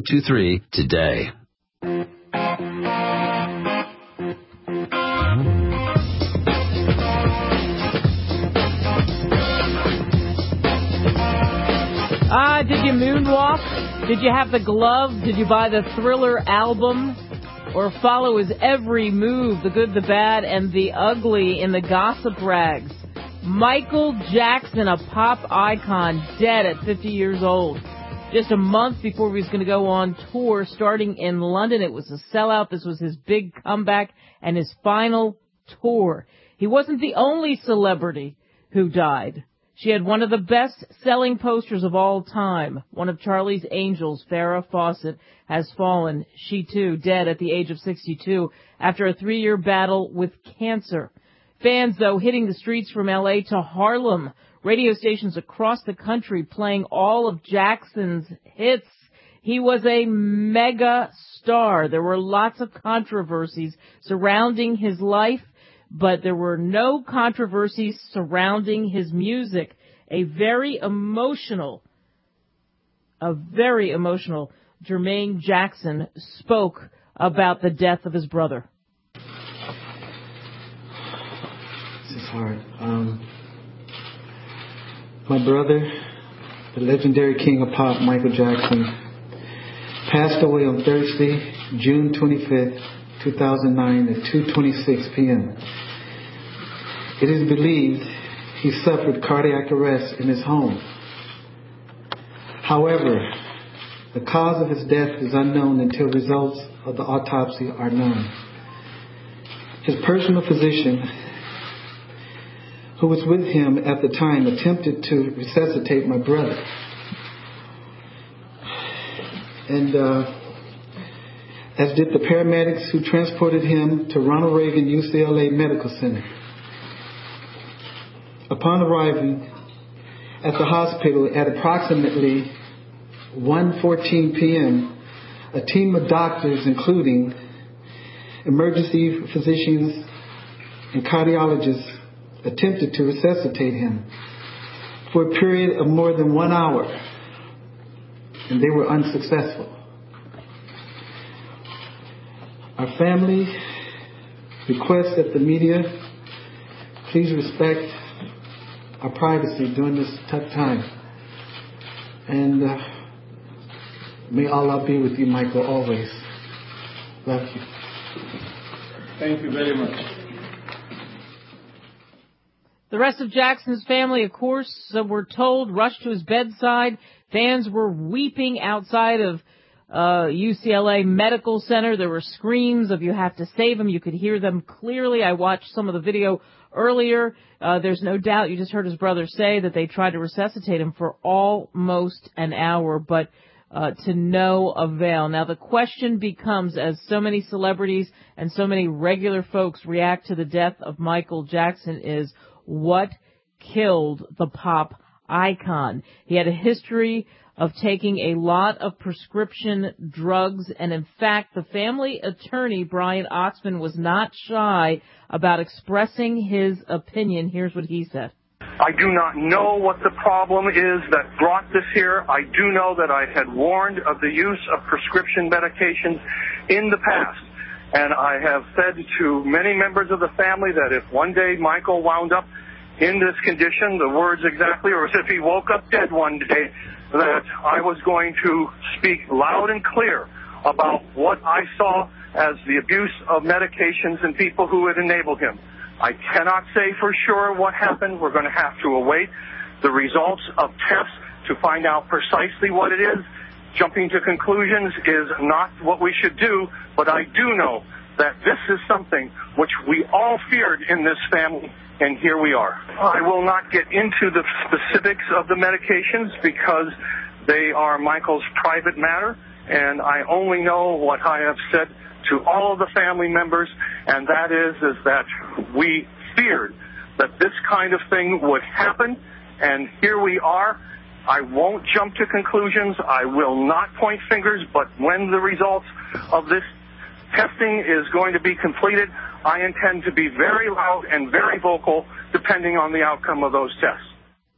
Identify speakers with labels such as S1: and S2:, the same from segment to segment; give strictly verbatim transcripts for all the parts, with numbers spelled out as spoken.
S1: two three today.
S2: Ah, uh, did you moonwalk? Did you have the glove? Did you buy the Thriller album? Or follow his every move, the good, the bad, and the ugly in the gossip rags? Michael Jackson, a pop icon, dead at fifty years old. Just a month before he was going to go on tour, starting in London. It was a sellout. This was his big comeback and his final tour. He wasn't the only celebrity who died. She had one of the best-selling posters of all time. One of Charlie's Angels, Farrah Fawcett, has fallen. She, too, dead at the age of sixty-two after a three-year battle with cancer. Fans, though, hitting the streets from L A to Harlem. Radio stations across the country playing all of Jackson's hits. He was a mega star. There were lots of controversies surrounding his life, but there were no controversies surrounding his music. A very emotional, a very emotional Jermaine Jackson spoke about the death of his brother.
S3: This is hard. Um, my brother, the legendary king of pop, Michael Jackson, passed away on Thursday, June twenty-fifth, two thousand nine at two twenty-six p.m. It is believed he suffered cardiac arrest in his home. However, the cause of his death is unknown until results of the autopsy are known. His personal physician, who was with him at the time, attempted to resuscitate my brother. And uh, as did the paramedics who transported him to Ronald Reagan U C L A Medical Center. Upon arriving at the hospital at approximately one fourteen p.m., a team of doctors, including emergency physicians and cardiologists, attempted to resuscitate him for a period of more than one hour, and they were unsuccessful. Our family requests that the media please respect our privacy during this tough time. And uh, may Allah be with you, Michael, always. Love you.
S4: Thank you very much.
S2: The rest of Jackson's family, of course, were told, rushed to his bedside. Fans were weeping outside of uh U C L A Medical Center. There were screams of, "You have to save him." You could hear them clearly. I watched some of the video earlier. Uh, there's no doubt, you just heard his brother say that they tried to resuscitate him for almost an hour, but uh, to no avail. Now, the question becomes, as so many celebrities and so many regular folks react to the death of Michael Jackson, is what killed the pop icon? He had a history of taking a lot of prescription drugs, and in fact, the family attorney, Brian Oxman, was not shy about expressing his opinion. Here's what he said.
S5: I do not know what the problem is that brought this here. I do know that I had warned of the use of prescription medications in the past. And I have said to many members of the family that if one day Michael wound up in this condition, the words exactly, or as if he woke up dead one day, that I was going to speak loud and clear about what I saw as the abuse of medications and people who had enabled him. I cannot say for sure what happened. We're going to have to await the results of tests to find out precisely what it is. Jumping to conclusions is not what we should do, but I do know that this is something which we all feared in this family, and here we are. I will not get into the specifics of the medications because they are Michael's private matter, and I only know what I have said to all of the family members, and that is, is that we feared that this kind of thing would happen, and here we are. I won't jump to conclusions. I will not point fingers, but when the results of this testing is going to be completed, I intend to be very loud and very vocal depending on the outcome of those tests.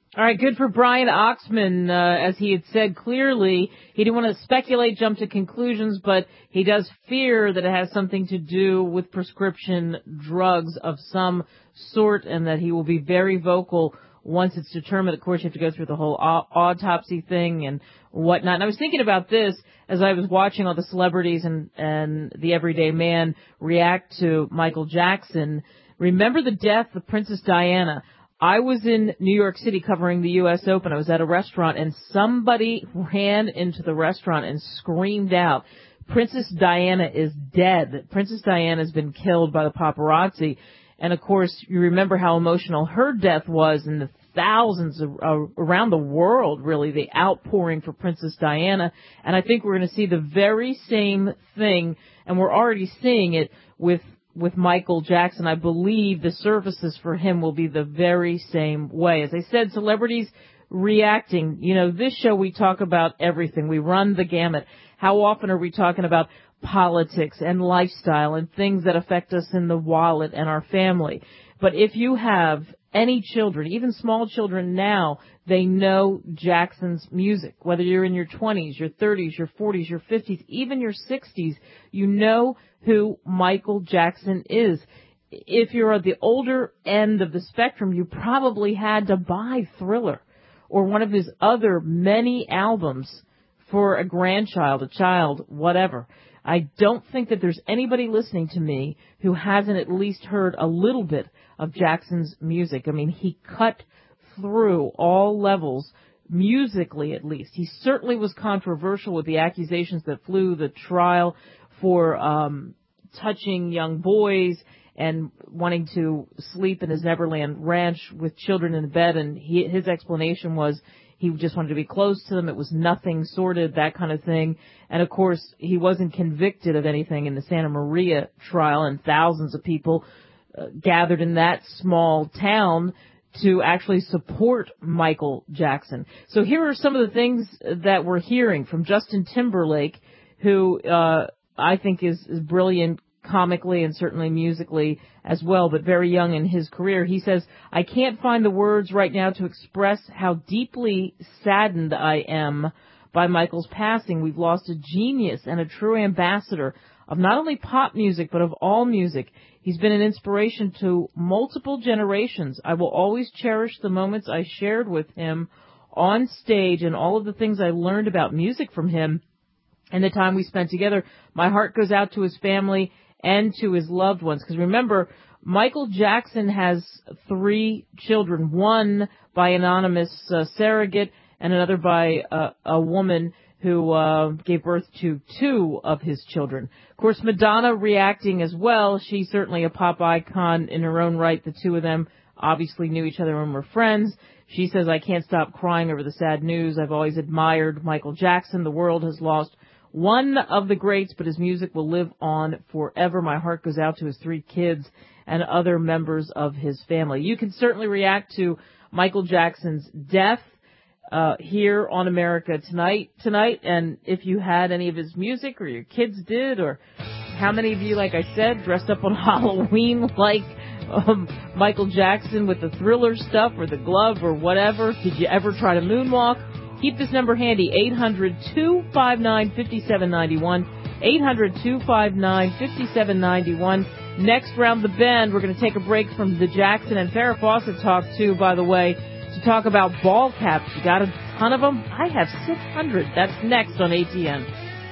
S2: All right, good for Brian Oxman. Uh, as he had said clearly, he didn't want to speculate, jump to conclusions, but he does fear that it has something to do with prescription drugs of some sort, and that he will be very vocal once it's determined. Of course, you have to go through the whole au- autopsy thing and whatnot. And I was thinking about this as I was watching all the celebrities and, and the everyday man react to Michael Jackson. Remember the death of Princess Diana. I was in New York City covering the U S Open. I was at a restaurant, and somebody ran into the restaurant and screamed out, Princess Diana is dead. Princess Diana has been killed by the paparazzi. And, of course, you remember how emotional her death was, and the thousands of, uh, around the world, really, the outpouring for Princess Diana. And I think we're going to see the very same thing, and we're already seeing it with with Michael Jackson. I believe the services for him will be the very same way. As I said, celebrities reacting. You know, this show we talk about everything. We run the gamut. How often are we talking about politics and lifestyle and things that affect us in the wallet and our family? But if you have any children, even small children now, they know Jackson's music. Whether you're in your twenties, your thirties, your forties, your fifties, even your sixties, you know who Michael Jackson is. If you're at the older end of the spectrum, you probably had to buy Thriller or one of his other many albums for a grandchild, a child, whatever. I don't think that there's anybody listening to me who hasn't at least heard a little bit of Jackson's music. I mean, he cut through all levels, musically at least. He certainly was controversial with the accusations that flew the trial for um touching young boys and wanting to sleep in his Neverland Ranch with children in bed, and he, his explanation was he just wanted to be close to them. It was nothing sordid, that kind of thing. And, of course, he wasn't convicted of anything in the Santa Maria trial, and thousands of people uh, gathered in that small town to actually support Michael Jackson. So here are some of the things that we're hearing from Justin Timberlake, who uh, I think is, is brilliant comically and certainly musically as well, but very young in his career. He says, I can't find the words right now to express how deeply saddened I am by Michael's passing. We've lost a genius and a true ambassador of not only pop music, but of all music. He's been an inspiration to multiple generations. I will always cherish the moments I shared with him on stage and all of the things I learned about music from him and the time we spent together. My heart goes out to his family and to his loved ones. Because remember, Michael Jackson has three children, one by anonymous uh, surrogate and another by uh, a woman who uh, gave birth to two of his children. Of course, Madonna reacting as well. She's certainly a pop icon in her own right. The two of them obviously knew each other and were friends. She says, I can't stop crying over the sad news. I've always admired Michael Jackson. The world has lost one of the greats, but his music will live on forever. My heart goes out to his three kids and other members of his family. You can certainly react to Michael Jackson's death uh here on America Tonight tonight. And if you had any of his music, or your kids did, or how many of you, like I said, dressed up on Halloween like um, Michael Jackson with the Thriller stuff or the glove or whatever. Did you ever try to moonwalk? Keep this number handy, eight hundred, two five nine, five seven nine one, eight hundred, two five nine, five seven nine one. Next, round the bend, we're going to take a break from the Jackson and Farrah Fawcett talk, too, by the way, to talk about ball caps. You got a ton of them? I have six hundred. That's next on A T N.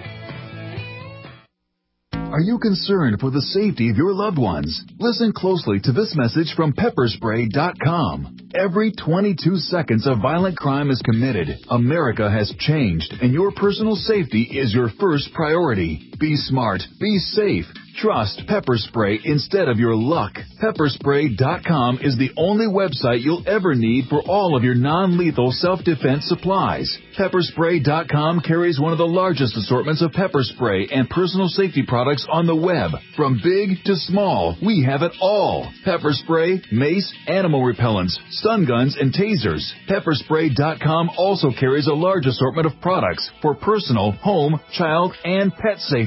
S1: Are you concerned for the safety of your loved ones? Listen closely to this message from pepper spray dot com. Every twenty-two seconds a violent crime is committed. America has changed, and your personal safety is your first priority. Be smart. Be safe. Trust Pepper Spray instead of your luck. pepper spray dot com is the only website you'll ever need for all of your non-lethal self-defense supplies. pepper spray dot com carries one of the largest assortments of pepper spray and personal safety products on the web. From big to small, we have it all. Pepper spray, mace, animal repellents, stun guns, and tasers. pepper spray dot com also carries a large assortment of products for personal, home, child, and pet safety.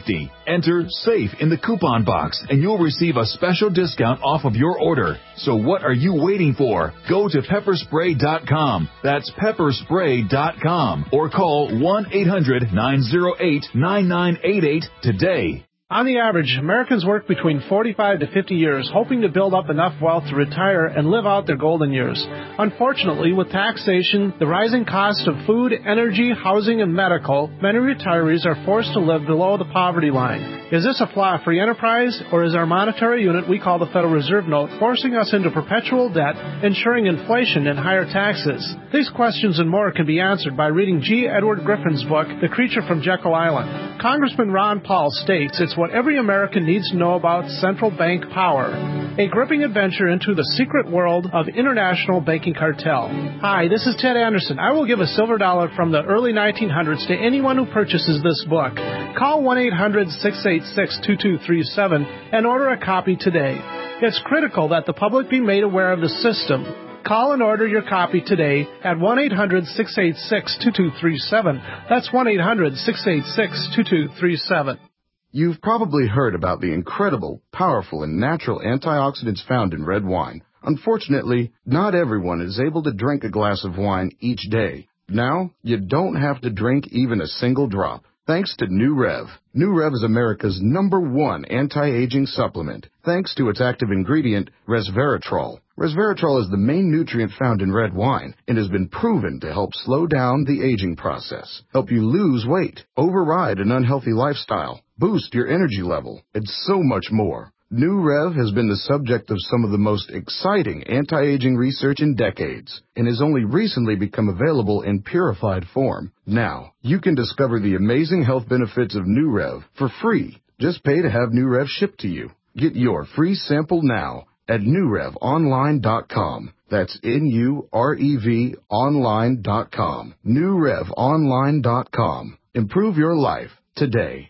S1: Enter SAFE in the coupon box and you'll receive a special discount off of your order. So what are you waiting for? Go to pepper spray dot com. That's pepper spray dot com or call one eight hundred nine oh eight nine nine eight eight today.
S6: On the average, Americans work between forty-five to fifty years, hoping to build up enough wealth to retire and live out their golden years. Unfortunately, with taxation, the rising cost of food, energy, housing, and medical, many retirees are forced to live below the poverty line. Is this a flaw-free enterprise, or is our monetary unit we call the Federal Reserve Note forcing us into perpetual debt, ensuring inflation and higher taxes? These questions and more can be answered by reading G. Edward Griffin's book, The Creature from Jekyll Island. Congressman Ron Paul states it's what every American needs to know about central bank power. A gripping adventure into the secret world of international banking cartel. Hi, this is Ted Anderson. I will give a silver dollar from the early nineteen hundreds to anyone who purchases this book. Call one eight hundred six eight six two two three seven and order a copy today. It's critical that the public be made aware of the system. Call and order your copy today at one eight hundred six eight six two two three seven. That's one eight hundred six eight six two two three seven.
S7: You've probably heard about the incredible, powerful, and natural antioxidants found in red wine. Unfortunately, not everyone is able to drink a glass of wine each day. Now, you don't have to drink even a single drop. Thanks to New Rev. New Rev is America's number one anti-aging supplement, thanks to its active ingredient, resveratrol. Resveratrol is the main nutrient found in red wine and has been proven to help slow down the aging process, help you lose weight, override an unhealthy lifestyle, boost your energy level, and so much more. New Rev has been the subject of some of the most exciting anti-aging research in decades and has only recently become available in purified form. Now, you can discover the amazing health benefits of New Rev for free. Just pay to have New Rev shipped to you. Get your free sample now at new rev online dot com. That's N U R E V online dot com. new rev online dot com. Improve your life today.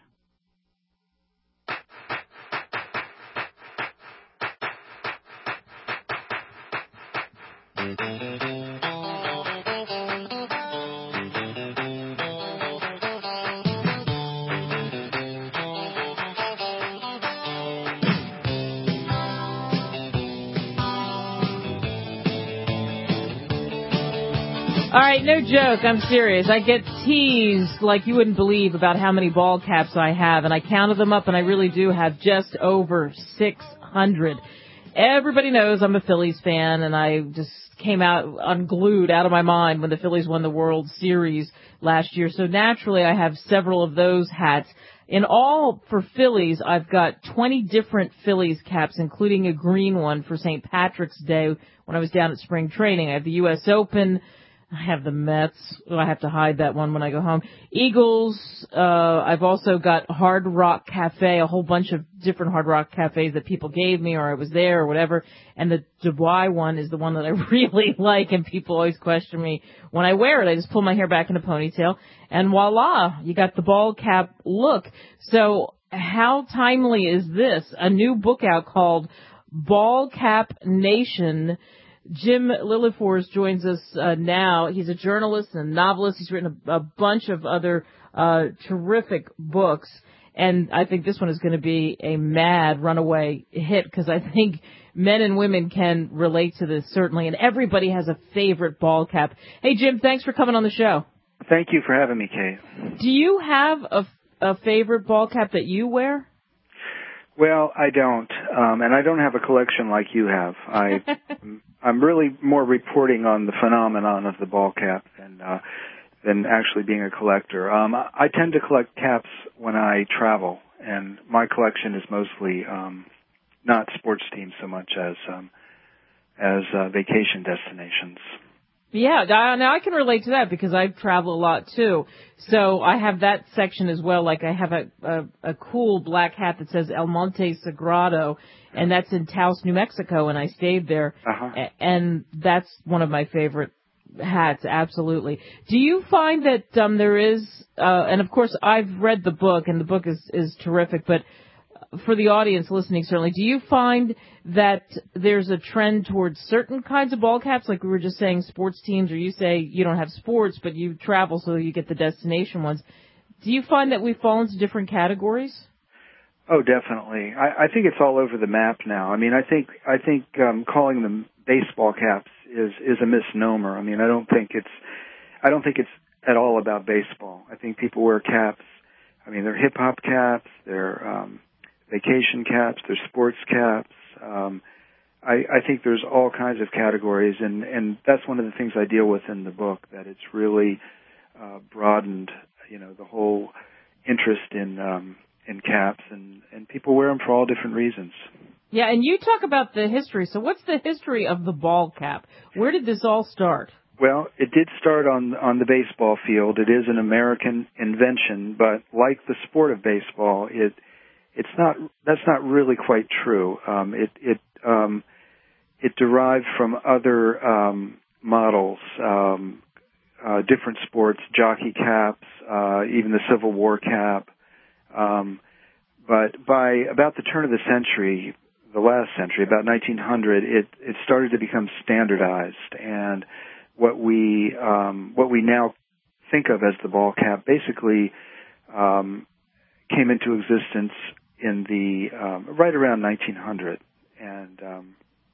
S2: All right, no joke. I'm serious. I get teased like you wouldn't believe about how many ball caps I have, and I counted them up, and I really do have just over six hundred. Everybody knows I'm a Phillies fan, and I just came out unglued out of my mind when the Phillies won the World Series last year. So naturally, I have several of those hats. In all, for Phillies, I've got twenty different Phillies caps, including a green one for Saint Patrick's Day when I was down at spring training. I have the U S Open. I have the Mets. Oh, I have to hide that one when I go home. Eagles. Uh, I've also got Hard Rock Cafe, a whole bunch of different Hard Rock Cafes that people gave me or I was there or whatever. And the Dubois one is the one that I really like, and people always question me when I wear it. I just pull my hair back in a ponytail, and voila, you got the ball cap look. So how timely is this? A new book out called Ball Cap Nation. Jim Lilliefors joins us uh, now. He's a journalist and a novelist. He's written a, a bunch of other uh, terrific books, and I think this one is going to be a mad runaway hit because I think men and women can relate to this, certainly, and everybody has a favorite ball cap. Hey, Jim, thanks for coming on the show.
S8: Thank you for having me, Kate.
S2: Do you have a, a favorite ball cap that you wear?
S8: Well, I don't, um, and I don't have a collection like you have. I, I'm really more reporting on the phenomenon of the ball cap than, uh, than actually being a collector. Um, I tend to collect caps when I travel, and my collection is mostly um, not sports teams so much as um, as uh, vacation destinations.
S2: Yeah, now I can relate to that because I travel a lot too. So I have that section as well. Like I have a, a, a cool black hat that says El Monte Sagrado, and that's in Taos, New Mexico, and I stayed there. Uh-huh. And that's one of my favorite hats, absolutely. Do you find that um, there is, uh, and of course I've read the book, and the book is, is terrific, but for the audience listening, certainly, do you find that there's a trend towards certain kinds of ball caps, like we were just saying, sports teams, or you say you don't have sports, but you travel so you get the destination ones. Do you find that we fall into different categories?
S8: Oh, definitely. I, I think it's all over the map now. I mean, I think I think um, calling them baseball caps is is a misnomer. I mean, I don't think it's I don't think it's at all about baseball. I think people wear caps. I mean, they're hip hop caps, they're um, vacation caps, they're sports caps. Um, I, I think there's all kinds of categories, and, and that's one of the things I deal with in the book, that it's really uh, broadened, you know, the whole interest in um, in caps, and, and people wear them for all different reasons.
S2: Yeah, and you talk about the history. So what's the history of the ball cap? Where did this all start?
S8: Well, it did start on on the baseball field. It is an American invention, but like the sport of baseball, it it's not that's not really quite true. Um, it it um, it derived from other um, models, um, uh, different sports, jockey caps, uh, even the Civil War cap. Um, but by about the turn of the century, the last century, about nineteen hundred, it it started to become standardized, and what we um, what we now think of as the ball cap basically um, came into existence in the um, right around nineteen hundred, and um,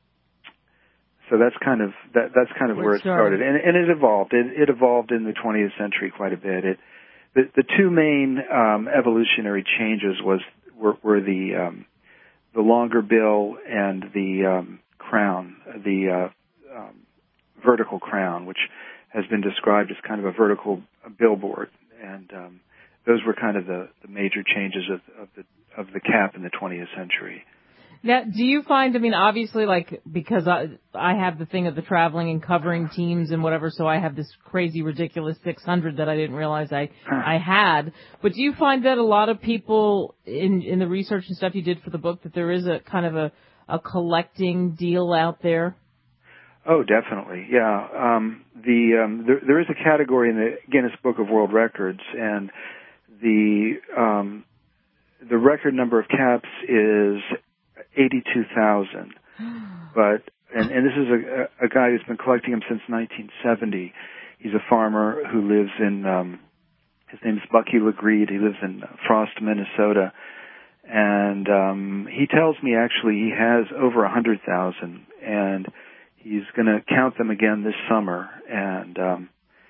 S8: so that's kind of that, that's kind of where, where it started, and, and it evolved. It, it evolved in the twentieth century quite a bit. It the, the two main um, evolutionary changes was were, were the um, the longer bill and the um, crown, the uh, um, vertical crown, which has been described as kind of a vertical billboard, and um, those were kind of the, the major changes of, of the of the cap in the twentieth century.
S2: Now, do you find, I mean, obviously, like, because I I have the thing of the traveling and covering teams and whatever, so I have this crazy, ridiculous six hundred that I didn't realize I I had. But do you find that a lot of people in in the research and stuff you did for the book, that there is a kind of a, a collecting deal out there?
S8: Oh, definitely, yeah. Um, the um, there, there is a category in the Guinness Book of World Records, and the um, the record number of caps is eighty-two thousand. But and, and this is a, a guy who's been collecting them since nineteen seventy. He's a farmer who lives in um, his name is Bucky LeGreed. He lives in Frost, Minnesota, and um, he tells me actually he has over a hundred thousand, and he's going to count them again this summer, and um,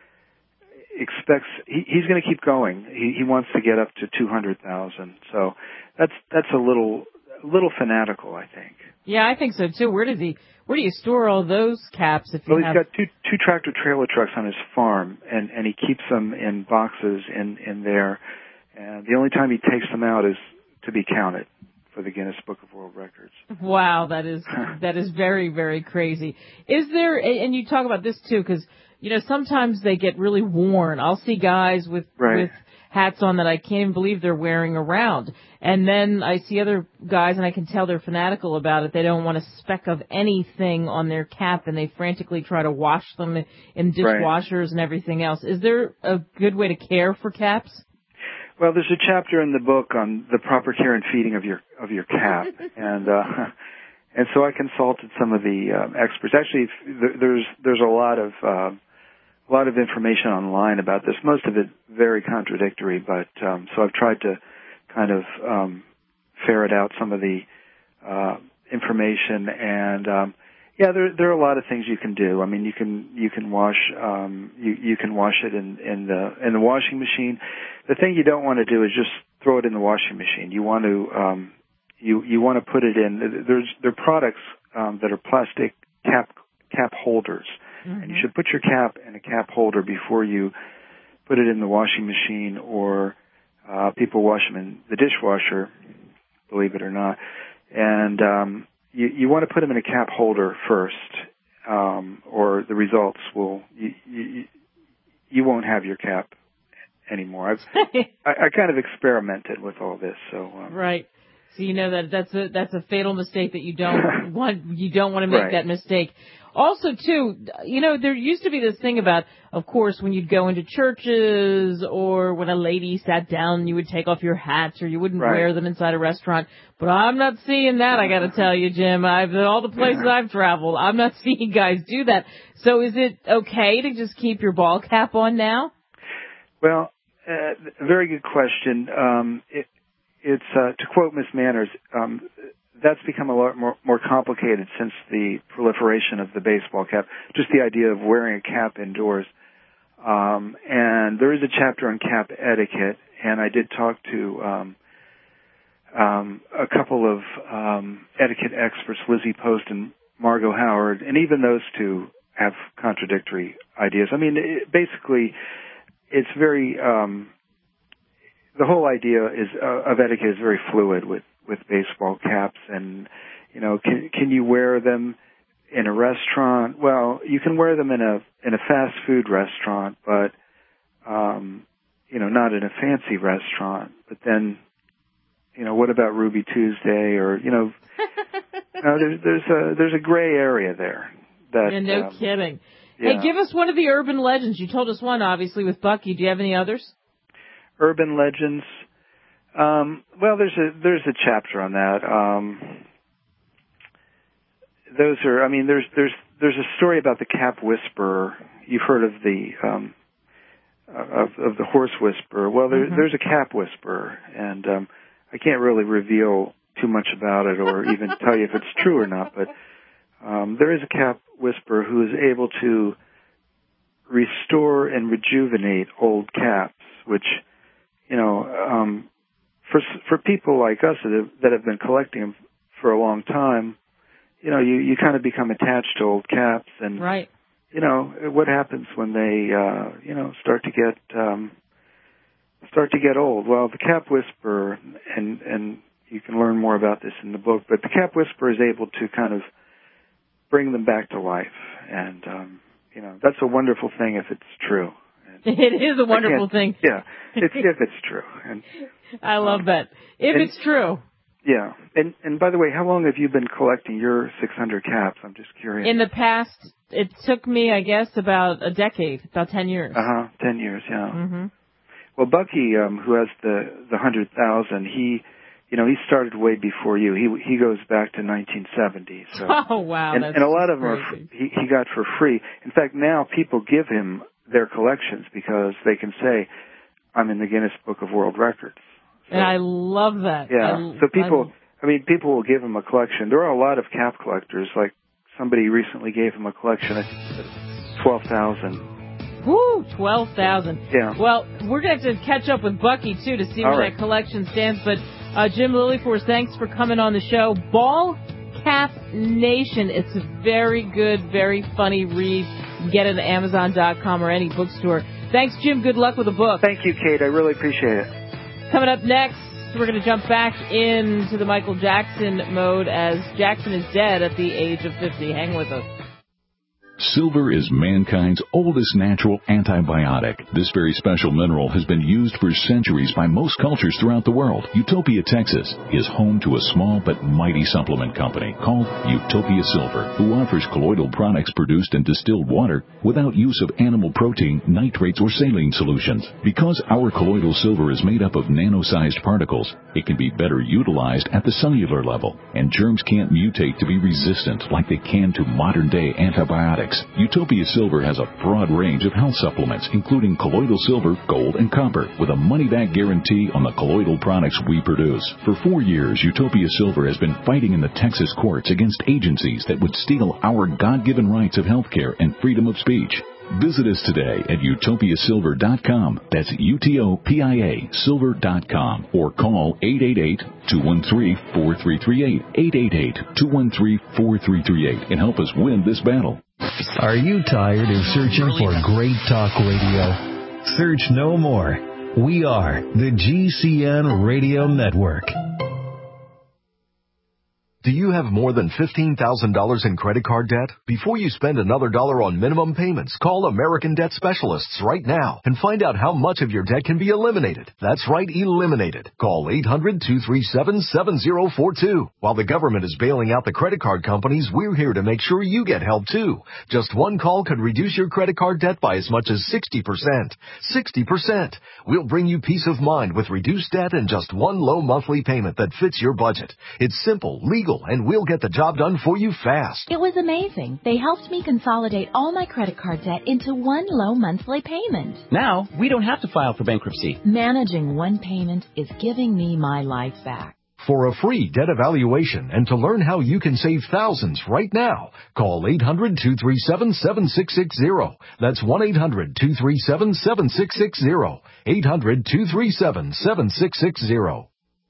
S8: expects he, he's going to keep going. He, he wants to get up to two hundred thousand. So that's that's a little a little fanatical, I think.
S2: Yeah, I think so too. Where does he? Where do you store all those caps? If you
S8: well, he's
S2: have...
S8: got two two tractor trailer trucks on his farm, and, and he keeps them in boxes in in there. And the only time he takes them out is to be counted for the Guinness Book of World Records.
S2: Wow, that is that is very, very crazy. Is there, and you talk about this too, because, you know, sometimes they get really worn. I'll see guys with,
S8: right.
S2: with hats on that I can't even believe they're wearing around. And then I see other guys, and I can tell they're fanatical about it. They don't want a speck of anything on their cap, and they frantically try to wash them in dishwashers right. and everything else. Is there a good way to care for caps?
S8: Well, there's a chapter in the book on the proper care and feeding of your of your cap, and uh, and so I consulted some of the um, experts. Actually, there's there's a lot of uh, a lot of information online about this. Most of it very contradictory, but um, so I've tried to kind of um, ferret out some of the uh, information, and um, yeah, there there are a lot of things you can do. I mean, you can you can wash um, you you can wash it in, in the in the washing machine. The thing you don't want to do is just throw it in the washing machine. You want to um, you you want to put it in. There's there are products um, that are plastic cap cap holders, mm-hmm. and you should put your cap in a cap holder before you put it in the washing machine, or uh, people wash them in the dishwasher, believe it or not. And um, you, you want to put them in a cap holder first, um, or the results will you, you, you won't have your cap anymore. I've, I, I kind of experimented with all this, so um,
S2: right. So you know that that's a that's a fatal mistake that you don't want. You don't want to make
S8: right.
S2: that mistake. Also, too, you know, there used to be this thing about, of course, when you'd go into churches or when a lady sat down, you would take off your hats or you wouldn't
S8: right.
S2: wear them inside a restaurant. But I'm not seeing that, I got to tell you, Jim. I've all the places I've traveled, I'm not seeing guys do that. So is it okay to just keep your ball cap on now?
S8: Well, uh, very good question. Um, it, it's uh, to quote Miss Manners, um, that's become a lot more, more complicated since the proliferation of the baseball cap, just the idea of wearing a cap indoors. Um, and there is a chapter on cap etiquette, and I did talk to um, um, a couple of um, etiquette experts, Lizzie Post and Margot Howard, and even those two have contradictory ideas. I mean, it, basically, it's very, um, the whole idea is uh, of etiquette is very fluid with, with baseball caps, and, you know, can, can you wear them in a restaurant? Well, you can wear them in a, in a fast food restaurant, but, um, you know, not in a fancy restaurant. But then, you know, what about Ruby Tuesday, or, you know, no, there's, there's a, there's a gray area there. That,
S2: yeah, no
S8: um,
S2: kidding.
S8: Yeah.
S2: Hey, give us one of the urban legends. You told us one, obviously, with Bucky. Do you have any others?
S8: Urban legends. Um, well, there's a there's a chapter on that. Um, those are. I mean, there's there's there's a story about the cap whisperer. You've heard of the um, of, of the horse whisperer. Well, there, mm-hmm. there's a cap whisperer, and um, I can't really reveal too much about it, or even tell you if it's true or not. But um, there is a cap whisperer who is able to restore and rejuvenate old caps, which, you know, um, for for people like us that have, that have been collecting them for a long time, you know, you, you kind of become attached to old caps, and
S2: right.
S8: you know what happens when they, uh, you know, start to get um, start to get old. Well, the cap whisperer, and and you can learn more about this in the book, but the cap whisperer is able to kind of bring them back to life, and um, you know, that's a wonderful thing if it's true. And
S2: it is a wonderful thing.
S8: Yeah, it's if it's true. And
S2: I love
S8: um,
S2: that. If
S8: and,
S2: it's true.
S8: Yeah. And and by the way, how long have you been collecting your six hundred caps? I'm just curious.
S2: In the past, it took me, I guess, about a decade, about ten years.
S8: Uh-huh, ten years, yeah.
S2: Mm-hmm.
S8: Well, Bucky, um, who has the, the one hundred thousand, he, you know, he started way before you. He he goes back to nineteen seventy. So.
S2: Oh, wow.
S8: And,
S2: that's
S8: and a lot of them
S2: crazy.
S8: are, he, he got for free. In fact, now people give him their collections because they can say, I'm in the Guinness Book of World Records. So,
S2: and I love that.
S8: Yeah.
S2: I,
S8: so people,
S2: I,
S8: I mean, people will give him a collection. There are a lot of cap collectors. Like somebody recently gave him a collection of twelve thousand.
S2: Woo, twelve thousand.
S8: Yeah.
S2: Well, we're going to have to catch up with Bucky, too, to see
S8: All
S2: where
S8: right.
S2: that collection stands. But uh, Jim Lilliefors, thanks for coming on the show. Ball Cap Nation. It's a very good, very funny read. You can get it at Amazon dot com or any bookstore. Thanks, Jim. Good luck with the book.
S8: Thank you, Kate. I really appreciate it.
S2: Coming up next, we're going to jump back into the Michael Jackson mode as Jackson is dead at the age of fifty. Hang with us.
S1: Silver is mankind's oldest natural antibiotic. This very special mineral has been used for centuries by most cultures throughout the world. Utopia, Texas is home to a small but mighty supplement company called Utopia Silver, who offers colloidal products produced in distilled water without use of animal protein, nitrates, or saline solutions. Because our colloidal silver is made up of nano-sized particles, it can be better utilized at the cellular level, and germs can't mutate to be resistant like they can to modern-day antibiotics. Utopia Silver has a broad range of health supplements, including colloidal silver, gold, and copper, with a money-back guarantee on the colloidal products we produce. For four years, Utopia Silver has been fighting in the Texas courts against agencies that would steal our God-given rights of health care and freedom of speech. Visit us today at utopia silver dot com. That's U T O P I A silver dot com. Or call eight eight eight, two one three, four three three eight, eight eight eight, two one three, four three three eight, and help us win this battle.
S9: Are you tired of searching for great talk radio? Search no more. We are the G C N Radio Network.
S10: Do you have more than fifteen thousand dollars in credit card debt? Before you spend another dollar on minimum payments, call American Debt Specialists right now and find out how much of your debt can be eliminated. That's right, eliminated. Call eight hundred, two three seven, seven zero four two. While the government is bailing out the credit card companies, we're here to make sure you get help too. Just one call could reduce your credit card debt by as much as sixty percent. sixty percent. We'll bring you peace of mind with reduced debt and just one low monthly payment that fits your budget. It's simple, legal, legal, and we'll get the job done for you fast.
S11: It was amazing. They helped me consolidate all my credit card debt into one low monthly payment.
S12: Now, we don't have to file for bankruptcy.
S11: Managing one payment is giving me my life back.
S10: For a free debt evaluation and to learn how you can save thousands right now, call eight hundred, two three seven, seven six six zero. That's one eight hundred, two three seven, seven six six zero. eight hundred, two three seven, seven six six zero.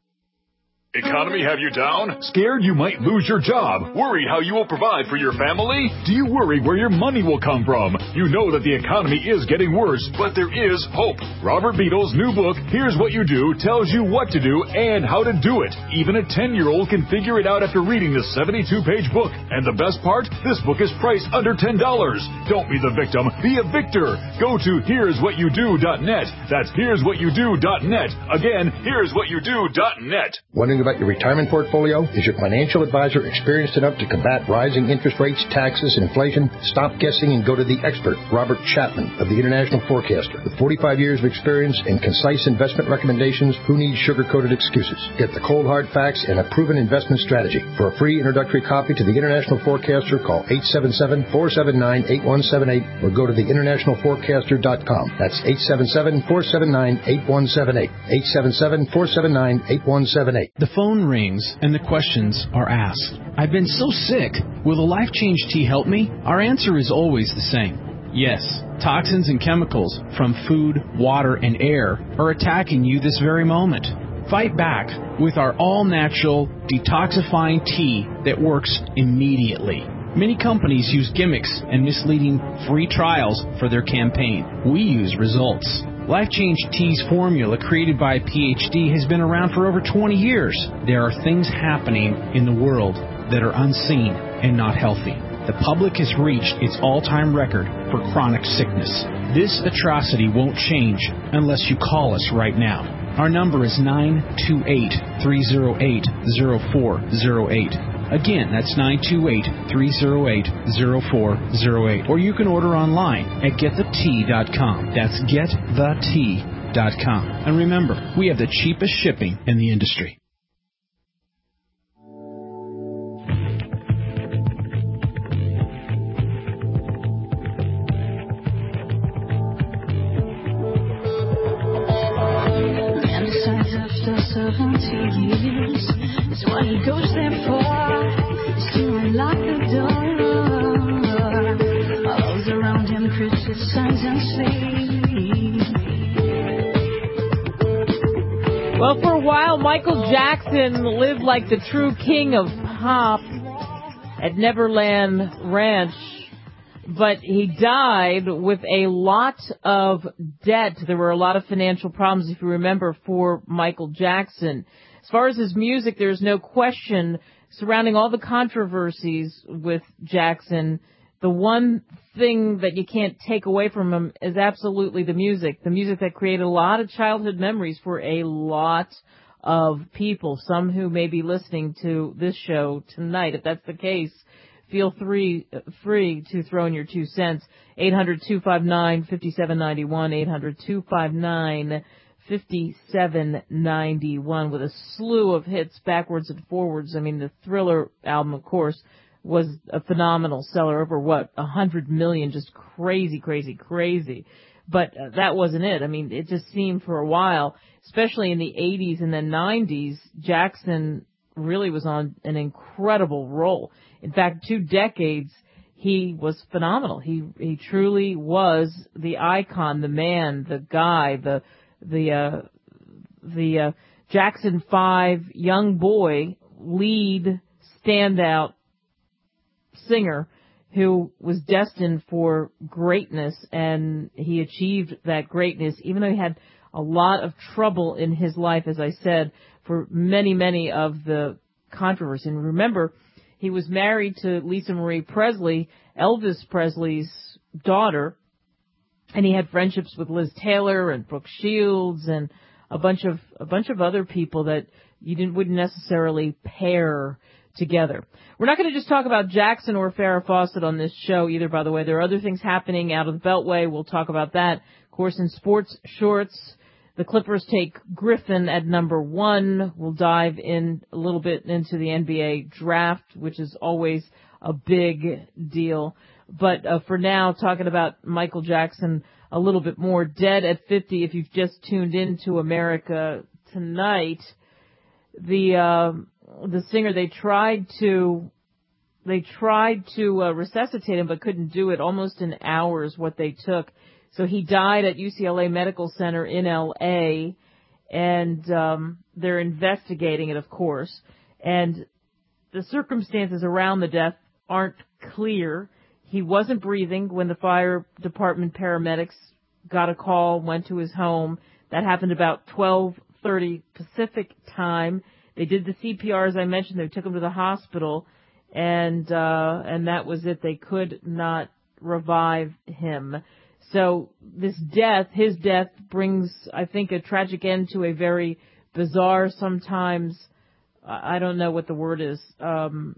S13: Economy have you down? Scared you might lose your job? Worried how you will provide for your family? Do you worry where your money will come from? You know that the economy is getting worse, but there is hope. Robert Beadle's new book, Here's What You Do, tells you what to do and how to do it. Even a ten-year-old can figure it out after reading this seventy-two page book. And the best part? This book is priced under ten dollars. Don't be the victim. Be a victor. Go to here's what you do dot net. That's here's what you do dot net. Again, here's what you do dot net.
S14: Wondering about your retirement portfolio? Is your financial advisor experienced enough to combat rising interest rates, taxes, and inflation? Stop guessing and go to the expert, Robert Chapman of the International Forecaster. With forty-five years of experience and concise investment recommendations, who needs sugar-coated excuses? Get the cold hard facts and a proven investment strategy. For a free introductory copy to the International Forecaster, call eight seven seven, four seven nine, eight one seven eight or go to the international forecaster dot com. That's eight seven seven, four seven nine, eight one seven eight. eight seven seven, four seven nine, eight one seven eight.
S15: The phone rings and the questions are asked. I've been so sick. Will the Life Change Tea help me? Our answer is always the same. Yes, toxins and chemicals from food, water, and air are attacking you this very moment. Fight back with our all-natural detoxifying tea that works immediately. Many companies use gimmicks and misleading free trials for their campaign. We use results. Life Change Tea's formula, created by a P H D, has been around for over twenty years. There are things happening in the world that are unseen and not healthy. The public has reached its all-time record for chronic sickness. This atrocity won't change unless you call us right now. Our number is nine two eight, three oh eight, oh four oh eight. Again, that's nine two eight, three oh eight, oh four oh eight. Or you can order online at get the tea dot com. That's get the tea dot com. And remember, we have the cheapest shipping in the industry.
S16: seventy years is what he goes there for, is to unlock the door. All those around him criticize and sleep.
S2: Well, for a while, Michael Jackson lived like the true king of pop at Neverland Ranch, but he died with a lot of debt. There were a lot of financial problems, if you remember, for Michael Jackson. As far as his music, there's no question surrounding all the controversies with Jackson. The one thing that you can't take away from him is absolutely the music. The music that created a lot of childhood memories for a lot of people, some who may be listening to this show tonight. If that's the case, feel free, free to throw in your two cents. eight hundred, two five nine, five seven nine one, eight hundred, two five nine, five seven nine one, with a slew of hits backwards and forwards. I mean, the Thriller album, of course, was a phenomenal seller, over, what, a hundred million, just crazy, crazy, crazy. But uh, that wasn't it. I mean, it just seemed for a while, especially in the eighties and the nineties, Jackson really was on an incredible roll. In fact, two decades, he was phenomenal. He he truly was the icon, the man, the guy, the the uh, the uh, Jackson Five young boy, lead standout singer who was destined for greatness, and he achieved that greatness, even though he had a lot of trouble in his life, as I said, for many, many of the controversy. And remember, he was married to Lisa Marie Presley, Elvis Presley's daughter, and he had friendships with Liz Taylor and Brooke Shields and a bunch of a bunch of other people that you didn't wouldn't necessarily pair together. We're not going to just talk about Jackson or Farrah Fawcett on this show either, by the way. There are other things happening out of the Beltway. We'll talk about that. Of course, in sports shorts, The Clippers take Griffin at number one. We'll dive in a little bit into the N B A draft, which is always a big deal. But uh, for now, talking about Michael Jackson a little bit more. Dead at fifty, if you've just tuned into America Tonight, the uh, the singer, they tried to they tried to uh, resuscitate him but couldn't do it. Almost in hours what they took. So he died at U C L A Medical Center in L A, and um, they're investigating it, of course. And the circumstances around the death aren't clear. He wasn't breathing when the fire department paramedics got a call, went to his home. That happened about twelve thirty Pacific time. They did the C P R, as I mentioned. They took him to the hospital, and uh, and that was it. They could not revive him. So this death, his death, brings, I think, a tragic end to a very bizarre, sometimes, I don't know what the word is, um,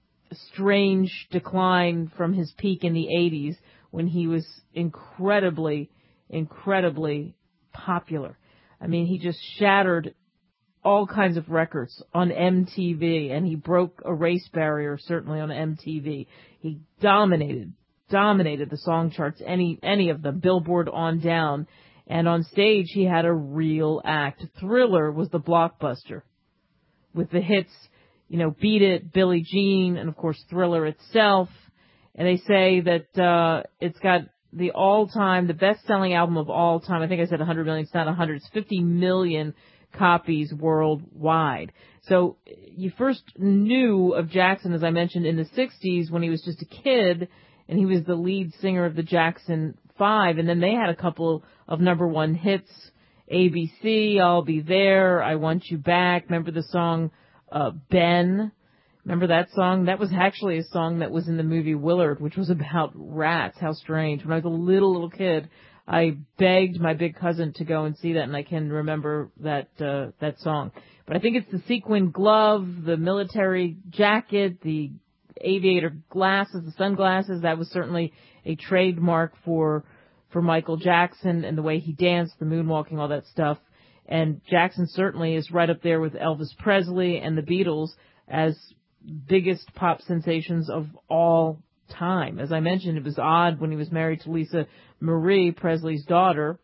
S2: strange decline from his peak in the eighties when he was incredibly, incredibly popular. I mean, he just shattered all kinds of records on M T V, and he broke a race barrier, certainly on M T V. He dominated dominated the song charts, any any of them, Billboard on down. And on stage, he had a real act. Thriller was the blockbuster with the hits, you know, Beat It, Billie Jean, and of course Thriller itself. And they say that uh it's got the all-time, the best-selling album of all time. I think I said one hundred million. It's not one hundred. It's fifty million copies worldwide. So you first knew of Jackson, as I mentioned, in the sixties when he was just a kid, and he was the lead singer of the Jackson Five. And then they had a couple of number one hits, A B C, I'll Be There, I Want You Back. Remember the song uh, Ben? Remember that song? That was actually a song that was in the movie Willard, which was about rats. How strange. When I was a little, little kid, I begged my big cousin to go and see that, and I can remember that uh, that song. But I think it's the sequin glove, the military jacket, the aviator glasses, the sunglasses. That was certainly a trademark for for Michael Jackson, and the way he danced, the moonwalking, all that stuff. And Jackson certainly is right up there with Elvis Presley and the Beatles as biggest pop sensations of all time. As I mentioned, it was odd when he was married to Lisa Marie, Presley's daughter.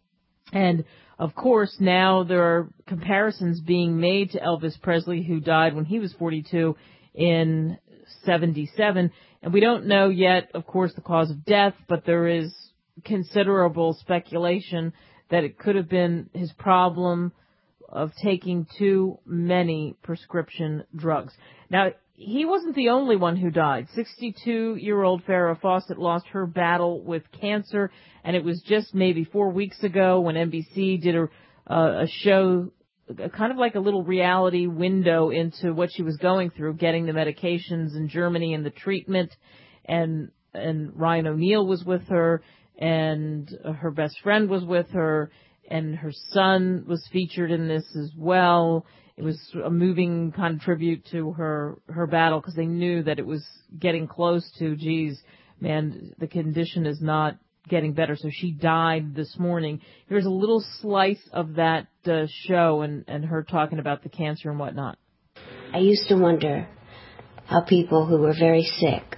S2: And of course, now there are comparisons being made to Elvis Presley, who died when he was forty-two in seventy-seven. And we don't know yet, of course, the cause of death, but there is considerable speculation that it could have been his problem of taking too many prescription drugs. Now, he wasn't the only one who died. sixty-two-year-old Farrah Fawcett lost her battle with cancer, and it was just maybe four weeks ago when N B C did a, uh, a show, kind of like a little reality window into what she was going through, getting the medications in Germany and the treatment, and and Ryan O'Neal was with her, and her best friend was with her, and her son was featured in this as well. It was a moving kind of tribute to her, her battle, because they knew that it was getting close to, geez, man, the condition is not getting better. So she died this morning. Here's a little slice of that uh, show and, and her talking about the cancer and whatnot.
S17: I used to wonder how people who were very sick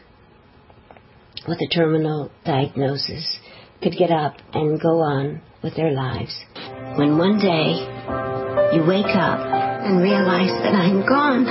S17: with a terminal diagnosis could get up and go on with their lives. When one day you wake up and realize that I'm gone,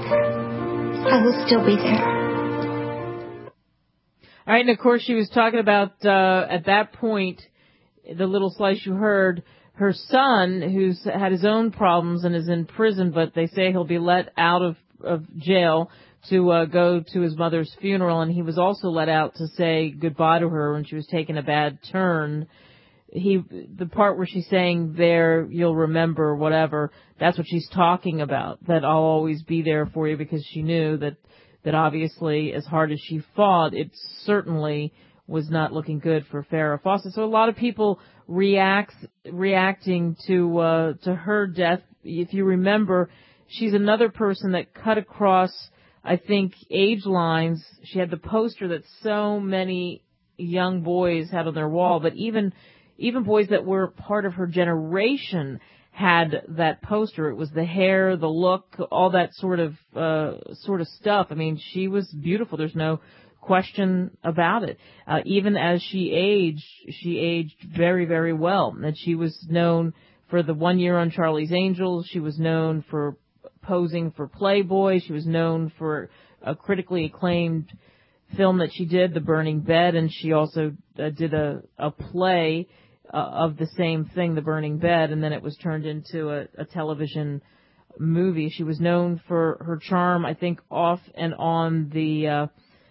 S17: I will still be there.
S2: All right, and of course she was talking about, uh, at that point, the little slice you heard, her son, who's had his own problems and is in prison, but they say he'll be let out of, of jail to uh, go to his mother's funeral, and he was also let out to say goodbye to her when she was taking a bad turn. He, the part where she's saying there, you'll remember, whatever, that's what she's talking about, that I'll always be there for you, because she knew that, that obviously, as hard as she fought, it certainly was not looking good for Farrah Fawcett. So a lot of people react, reacting to, uh, to her death. If you remember, she's another person that cut across, I think, age lines. She had the poster that so many young boys had on their wall, but even even boys that were part of her generation had that poster. It was the hair, the look, all that sort of uh, sort of stuff. I mean, she was beautiful. There's no question about it. Uh, even as she aged, she aged very, very well. And she was known for the one year on Charlie's Angels. She was known for posing for Playboy. She was known for a critically acclaimed film that she did, The Burning Bed, and she also uh, did a, a play uh, of the same thing, The Burning Bed, and then it was turned into a, a television movie. She was known for her charm, I think, off and on the uh,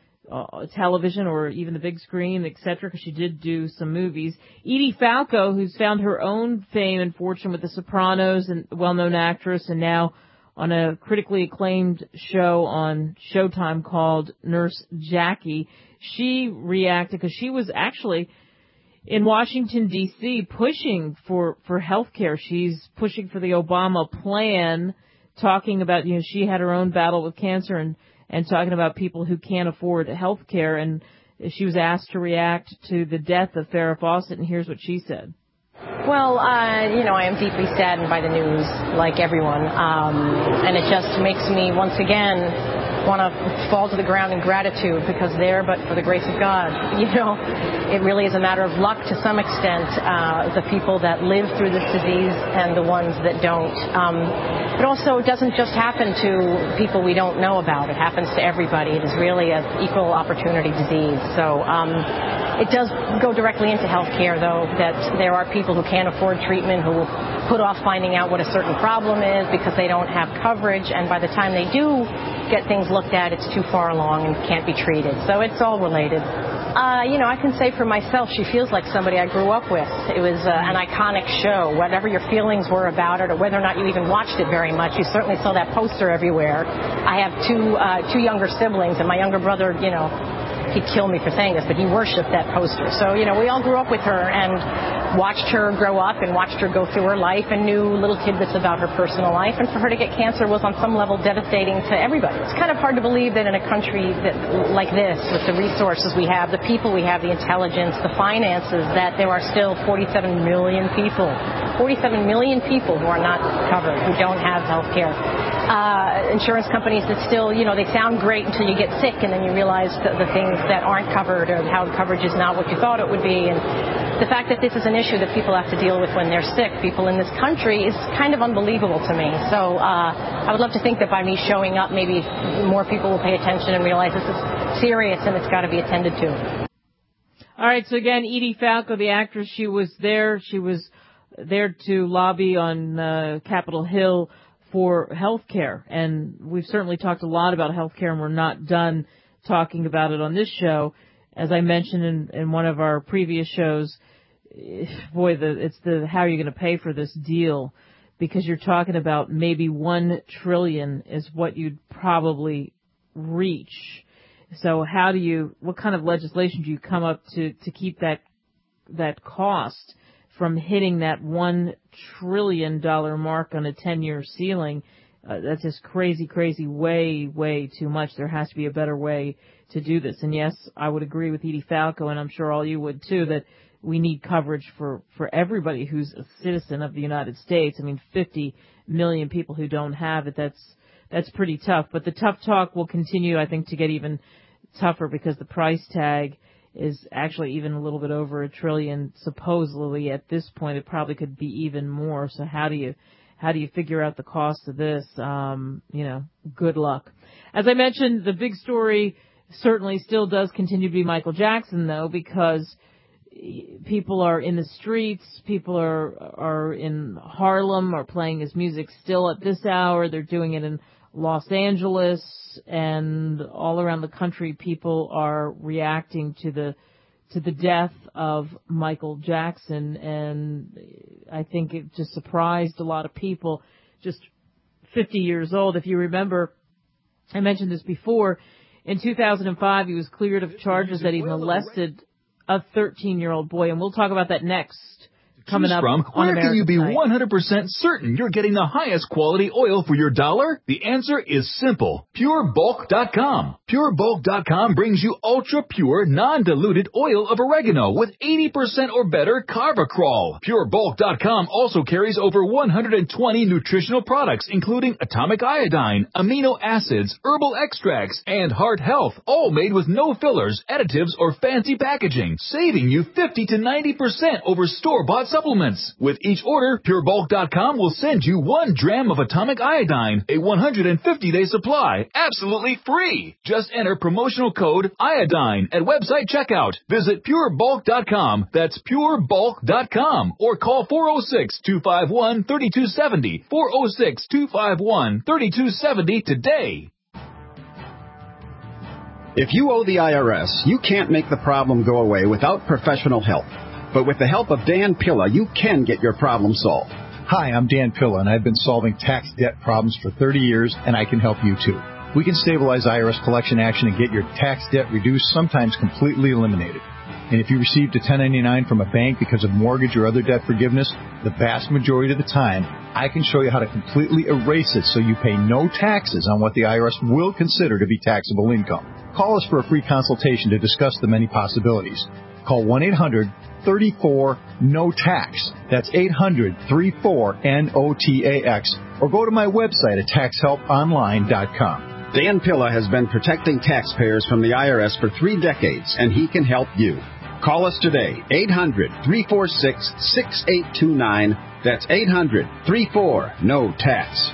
S2: uh, television or even the big screen, et cetera, because she did do some movies. Edie Falco, who's found her own fame and fortune with The Sopranos, and well-known actress, and now on a critically acclaimed show on Showtime called Nurse Jackie. She reacted because she was actually in Washington, D C pushing for, for health care. She's pushing for the Obama plan, talking about, you know, she had her own battle with cancer and, and talking about people who can't afford health care. And she was asked to react to the death of Farrah Fawcett, and here's what she said.
S18: Well, uh, you know, I am deeply saddened by the news, like everyone, um, and it just makes me once again want to fall to the ground in gratitude, because there, but for the grace of God, you know, it really is a matter of luck to some extent, uh, the people that live through this disease and the ones that don't. Um, it also doesn't just happen to people we don't know about. It happens to everybody. It is really an equal opportunity disease. So um, it does go directly into health care, though, that there are people who can't afford treatment, who will put off finding out what a certain problem is because they don't have coverage, and by the time they do get things looked at, it's too far along and can't be treated. So it's all related. Uh, you know, I can say for myself, she feels like somebody I grew up with. It was uh, an iconic show. Whatever your feelings were about it, or whether or not you even watched it very much, you certainly saw that poster everywhere. I have two uh, two younger siblings, and my younger brother, you know, he'd kill me for saying this, but he worshipped that poster. So, you know, we all grew up with her and watched her grow up and watched her go through her life and knew little tidbits about her personal life. And for her to get cancer was on some level devastating to everybody. It's kind of hard to believe that in a country that, like this, with the resources we have, the people we have, the intelligence, the finances, that there are still forty-seven million people, forty-seven million people who are not covered, who don't have health care. Uh, insurance companies that still, you know, they sound great until you get sick, and then you realize the, the things that aren't covered, or how coverage is not what you thought it would be. And the fact that this is an issue that people have to deal with when they're sick, people in this country, is kind of unbelievable to me. So uh, I would love to think that by me showing up, maybe more people will pay attention and realize this is serious and it's got to be attended to.
S2: All right, so again, Edie Falco, the actress, she was there. She was there to lobby on uh, Capitol Hill for health care. And we've certainly talked a lot about health care, and we're not done talking about it on this show. As I mentioned in, in one of our previous shows, boy, the, it's the how are you going to pay for this deal, because you're talking about maybe one trillion is what you'd probably reach. So how do you, what kind of legislation do you come up to to keep that that cost from hitting that one trillion dollar mark on a ten-year ceiling? Uh, that's just crazy, crazy, way, way too much. There has to be a better way to do this. And yes, I would agree with Edie Falco, and I'm sure all you would too, that we need coverage for, for everybody who's a citizen of the United States. I mean, fifty million people who don't have it, that's, that's pretty tough. But the tough talk will continue, I think, to get even tougher, because the price tag is actually even a little bit over a trillion, supposedly. At this point, it probably could be even more. So how do you, how do you figure out the cost of this? Um, you know, good luck. As I mentioned, the big story certainly still does continue to be Michael Jackson, though, because people are in the streets, people are, are in Harlem, are playing his music still at this hour. They're doing it in Los Angeles, and all around the country, people are reacting to the to the death of Michael Jackson, and I think it just surprised a lot of people. Just fifty years old. If you remember, I mentioned this before, in two thousand five, he was cleared of charges that he molested a thirteen-year-old boy, and we'll talk about that next. Coming up
S1: from,
S2: on
S1: where
S2: American
S1: can you be
S2: Tonight.
S1: one hundred percent certain you're getting the highest quality oil for your dollar? The answer is simple. Pure Bulk dot com. Pure Bulk dot com brings you ultra-pure, non-diluted oil of oregano with eighty percent or better Carvacrol. Pure Bulk dot com also carries over one hundred twenty nutritional products, including atomic iodine, amino acids, herbal extracts, and heart health, all made with no fillers, additives, or fancy packaging, saving you fifty to ninety percent over store-bought supplements. With each order, Pure Bulk dot com will send you one dram of atomic iodine, a one hundred fifty day supply, absolutely free. Just enter promotional code iodine at website checkout. Visit Pure Bulk dot com. That's Pure Bulk dot com. Or call four oh six, two five one, three two seven oh, four oh six, two five one, three two seven oh today.
S19: If you owe the I R S, you can't make the problem go away without professional help. But with the help of Dan Pilla, you can get your problem solved.
S20: Hi, I'm Dan Pilla, and I've been solving tax debt problems for thirty years, and I can help you too. We can stabilize I R S collection action and get your tax debt reduced, sometimes completely eliminated. And if you received a ten ninety-nine from a bank because of mortgage or other debt forgiveness, the vast majority of the time, I can show you how to completely erase it so you pay no taxes on what the I R S will consider to be taxable income. Call us for a free consultation to discuss the many possibilities. Call one eight hundred, three four, N O T A X. That's eight hundred, three four, N O T A X. Or go to my website at tax help online dot com.
S19: Dan Pilla has been protecting taxpayers from the I R S for three decades, and he can help you. Call us today, eight hundred, three four six, six eight two nine. That's eight hundred, three four, N O T A X.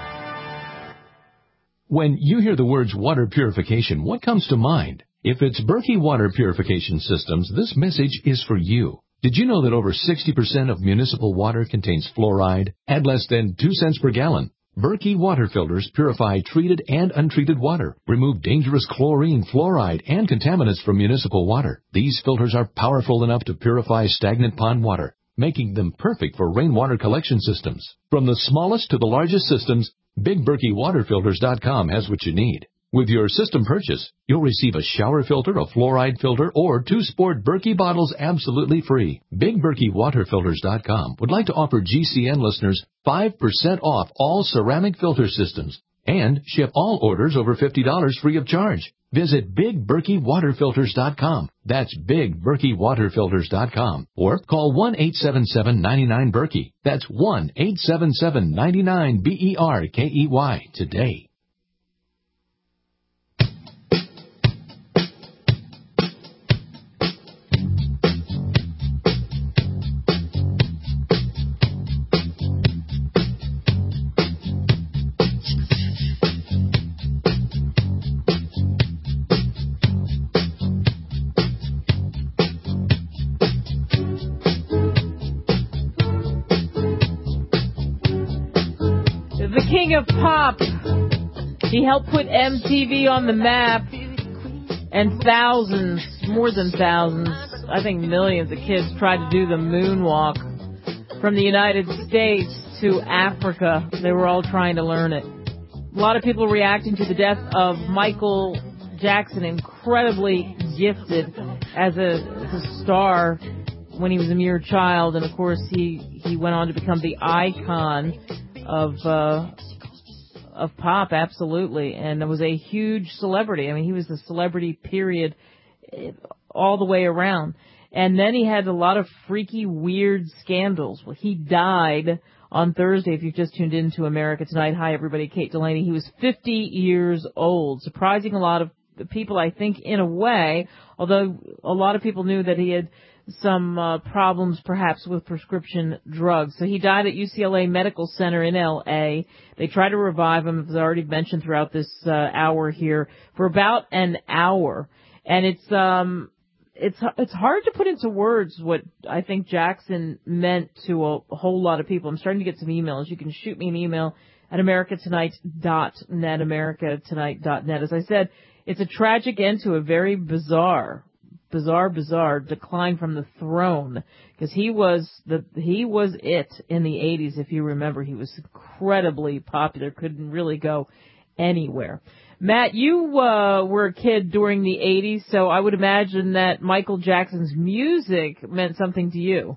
S21: When you hear the words water purification, what comes to mind? If it's Berkey Water Purification Systems, this message is for you. Did you know that over sixty percent of municipal water contains fluoride at less than two cents per gallon? Berkey water filters purify treated and untreated water, remove dangerous chlorine, fluoride, and contaminants from municipal water. These filters are powerful enough to purify stagnant pond water, making them perfect for rainwater collection systems. From the smallest to the largest systems, Big Berkey Water Filters dot com has what you need. With your system purchase, you'll receive a shower filter, a fluoride filter, or two sport Berkey bottles absolutely free. Big Berkey Water Filters dot com would like to offer G C N listeners five percent off all ceramic filter systems and ship all orders over fifty dollars free of charge. Visit Big Berkey Water Filters dot com. That's Big Berkey Water Filters dot com. Or call one eight seven seven, nine nine, Berkey. That's one eight seven seven, nine nine, B E R K E Y today.
S2: King of Pop. He helped put M T V on the map, and thousands, more than thousands, I think millions of kids tried to do the moonwalk from the United States to Africa. They were all trying to learn it. A lot of people reacting to the death of Michael Jackson, incredibly gifted as a, as a star when he was a mere child, and of course he, he went on to become the icon of uh, of pop, absolutely, and was a huge celebrity. I mean, he was a celebrity, period, all the way around. And then he had a lot of freaky, weird scandals. Well, he died on Thursday, if you've just tuned in to America Tonight. Hi, everybody, Kate Delaney. He was fifty years old, surprising a lot of people, I think, in a way, although a lot of people knew that he had some uh, problems perhaps with prescription drugs. So he died at U C L A Medical Center in L A. They tried to revive him, as I already mentioned throughout this uh, hour here, for about an hour. And it's um it's it's hard to put into words what I think Jackson meant to a, a whole lot of people. I'm starting to get some emails. You can shoot me an email at america tonight dot net, america tonight dot net. As I said, it's a tragic end to a very bizarre bizarre, bizarre decline from the throne, because he was the he was it in the eighties. If you remember, he was incredibly popular, couldn't really go anywhere. Matt, you uh, were a kid during the eighties, so I would imagine that Michael Jackson's music meant something to you.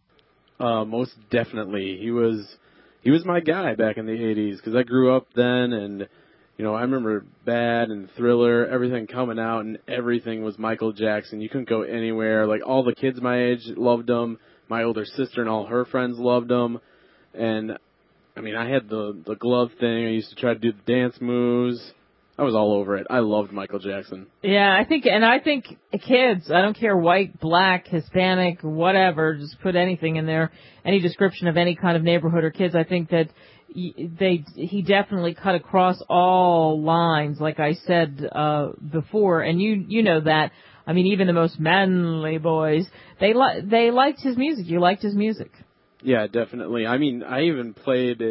S22: Uh, most definitely, he was he was my guy back in the eighties, because I grew up then, and you know, I remember Bad and Thriller, everything coming out, and everything was Michael Jackson. You couldn't go anywhere. Like, all the kids my age loved him. My older sister and all her friends loved him. And, I mean, I had the, the glove thing. I used to try to do the dance moves. I was all over it. I loved Michael Jackson.
S2: Yeah, I think, and I think kids, I don't care, white, black, Hispanic, whatever, just put anything in there, any description of any kind of neighborhood or kids, I think that they, he definitely cut across all lines, like I said, uh, before, and you, you know that. I mean, even the most manly boys, they li- they liked his music. You liked his music.
S22: Yeah, definitely. I mean, I even played,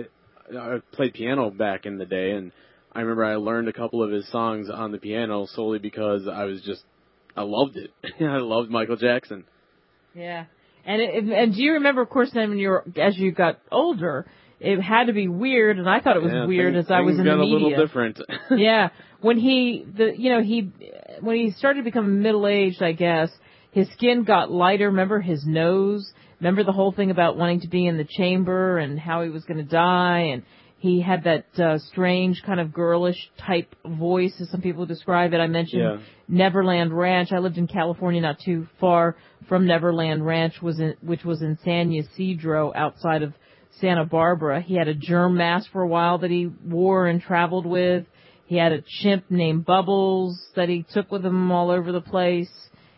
S22: I played piano back in the day, and I remember I learned a couple of his songs on the piano solely because I was just, I loved it. I loved Michael Jackson.
S2: Yeah. And it, and do you remember, of course, then when you were, as you got older, it had to be weird, and I thought it was
S22: yeah,
S2: weird
S22: things,
S2: as I was in the media.
S22: Things got a little different.
S2: Yeah. When he, the, you know, he, when he started to become middle-aged, I guess, his skin got lighter. Remember his nose? Remember the whole thing about wanting to be in the chamber and how he was going to die, and he had that uh, strange kind of girlish type voice, as some people describe it. I mentioned
S22: yeah.
S2: Neverland Ranch. I lived in California, not too far from Neverland Ranch, was in, which was in San Ysidro, outside of Santa Barbara. He had a germ mask for a while that he wore and traveled with. He had a chimp named Bubbles that he took with him all over the place.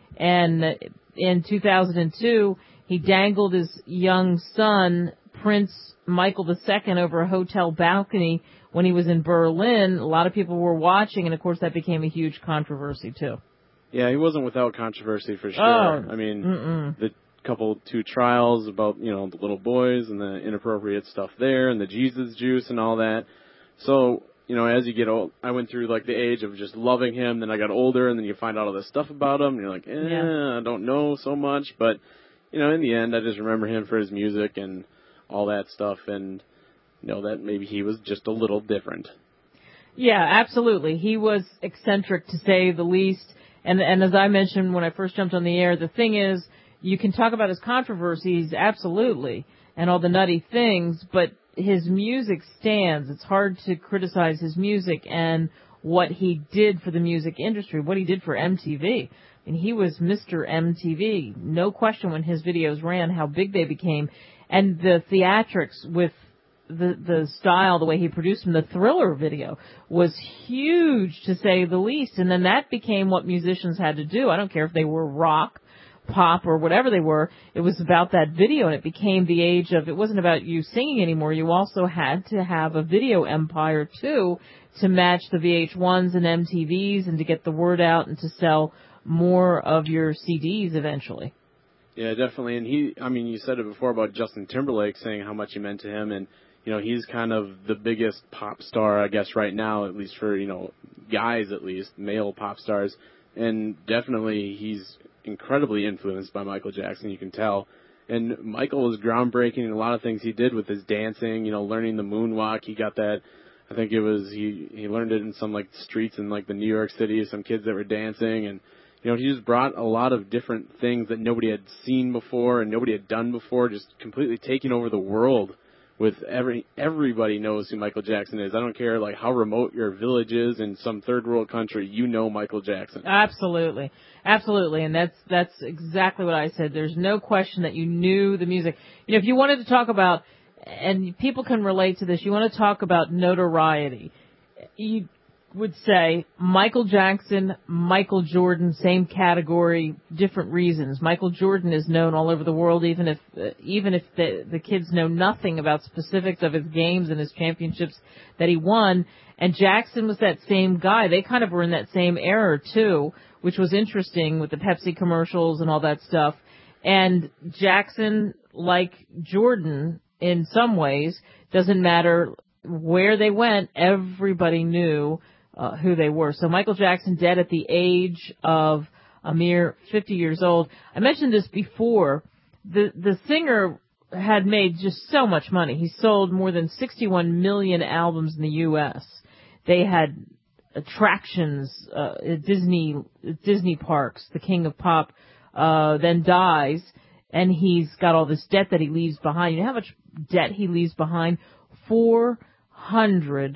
S2: And in two thousand two, he dangled his young son, Prince Michael the Second, over a hotel balcony when he was in Berlin. A lot of people were watching, and of course that became a huge controversy too.
S22: Yeah, he wasn't without controversy for sure.
S2: Oh,
S22: I mean,
S2: mm-mm.
S22: the couple, two trials about, you know, the little boys and the inappropriate stuff there and the Jesus juice and all that. So, you know, as you get old, I went through like the age of just loving him, then I got older, and then you find out all this stuff about him, and you're like, eh,
S2: yeah.
S22: I don't know so much. But, you know, in the end, I just remember him for his music and all that stuff, and know that maybe he was just a little different.
S2: Yeah, absolutely. He was eccentric, to say the least. And and as I mentioned when I first jumped on the air, the thing is, you can talk about his controversies, absolutely, and all the nutty things, but his music stands. It's hard to criticize his music and what he did for the music industry, what he did for M T V. And he was Mister M T V. No question when his videos ran how big they became. And the theatrics with the the style, the way he produced them, the Thriller video was huge, to say the least. And then that became what musicians had to do. I don't care if they were rock, pop, or whatever they were. It was about that video, and it became the age of, it wasn't about you singing anymore. You also had to have a video empire, too, to match the V H ones and M T Vs and to get the word out and to sell more of your C Ds eventually.
S22: Yeah, definitely. And he, I mean, you said it before about Justin Timberlake saying how much he meant to him, and, you know, he's kind of the biggest pop star, I guess, right now, at least for, you know, guys at least, male pop stars. And definitely he's incredibly influenced by Michael Jackson, you can tell. And Michael was groundbreaking in a lot of things he did with his dancing, you know, learning the moonwalk. He got that, I think it was, he, he learned it in some, like, streets in, like, the New York City, some kids that were dancing. And, you know, he just brought a lot of different things that nobody had seen before and nobody had done before, just completely taking over the world. With every, everybody knows who Michael Jackson is. I don't care, like, how remote your village is in some third world country, you know Michael Jackson.
S2: Absolutely. Absolutely. And that's, that's exactly what I said. There's no question that you knew the music. You know, if you wanted to talk about, and people can relate to this, you want to talk about notoriety, you would say Michael Jackson, Michael Jordan, same category, different reasons. Michael Jordan is known all over the world, even if uh, even if the, the kids know nothing about specifics of his games and his championships that he won. And Jackson was that same guy. They kind of were in that same era, too, which was interesting with the Pepsi commercials and all that stuff. And Jackson, like Jordan, in some ways, doesn't matter where they went, everybody knew Uh, who they were. So Michael Jackson dead at the age of a mere fifty years old. I mentioned this before. The the singer had made just so much money. He sold more than sixty-one million albums in the U S They had attractions, uh, at Disney Disney parks. The King of Pop uh, then dies, and he's got all this debt that he leaves behind. You know how much debt he leaves behind? Four hundred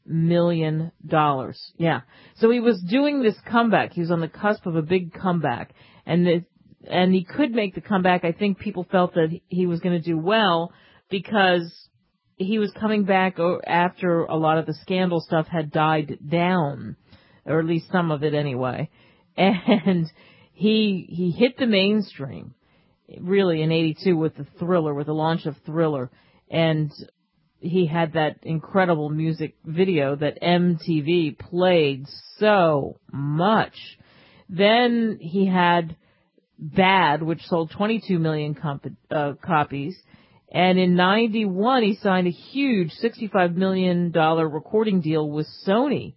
S2: million dollars. Yeah. So he was doing this comeback. He was on the cusp of a big comeback. And the, and he could make the comeback. I think people felt that he was going to do well because he was coming back after a lot of the scandal stuff had died down, or at least some of it anyway. And he he hit the mainstream, really, in eighty-two with the Thriller, with the launch of Thriller. And he had that incredible music video that M T V played so much. Then he had Bad, which sold twenty-two million comp- uh, copies. And in ninety-one, he signed a huge sixty-five million dollars recording deal with Sony.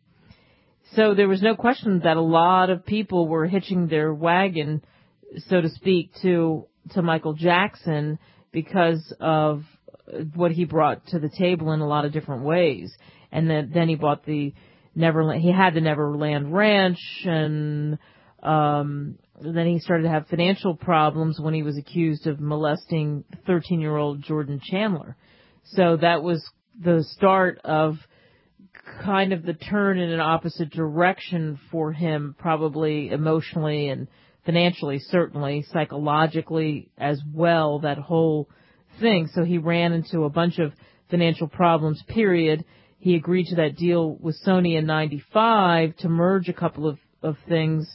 S2: So there was no question that a lot of people were hitching their wagon, so to speak, to to Michael Jackson because of what he brought to the table in a lot of different ways. And then, then he bought the Neverland, he had the Neverland Ranch, and um then he started to have financial problems when he was accused of molesting thirteen-year-old Jordan Chandler. So that was the start of kind of the turn in an opposite direction for him, probably emotionally and financially, certainly, psychologically as well, that whole thing. So he ran into a bunch of financial problems, period. He agreed to that deal with Sony in ninety-five to merge a couple of, of things,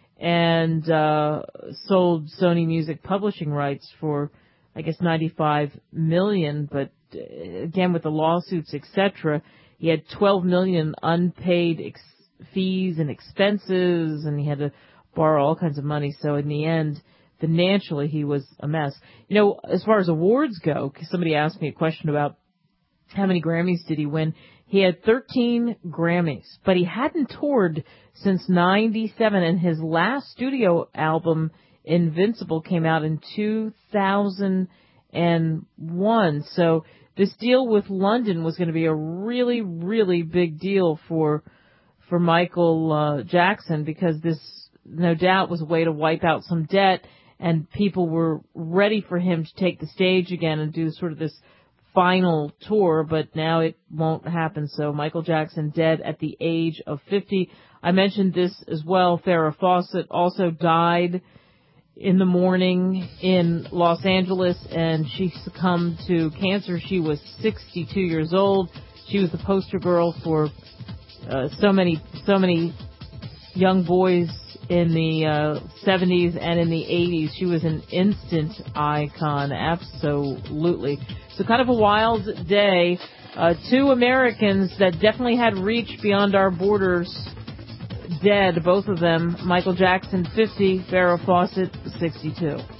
S2: and uh sold Sony Music publishing rights for, I guess, ninety-five million dollars. But uh, again, with the lawsuits, et cetera, he had twelve million dollars unpaid ex- fees and expenses, and he had to borrow all kinds of money. So in the end, financially, he was a mess. You know, as far as awards go, 'cause somebody asked me a question about how many Grammys did he win. He had thirteen Grammys, but he hadn't toured since ninety-seven, and his last studio album, Invincible, came out in two thousand one. So this deal with London was going to be a really, really big deal for for Michael uh, Jackson, because this, no doubt, was a way to wipe out some debt, and people were ready for him to take the stage again and do sort of this final tour, but now it won't happen. So Michael Jackson dead at the age of fifty. I mentioned this as well. Farrah Fawcett also died in the morning in Los Angeles, and she succumbed to cancer. She was sixty-two years old. She was the poster girl for uh, so many, so many young boys in the uh, seventies and in the eighties. She was an instant icon, absolutely. So kind of a wild day. Uh, two Americans that definitely had reach beyond our borders dead, both of them. Michael Jackson, fifty, Farrah Fawcett, sixty-two.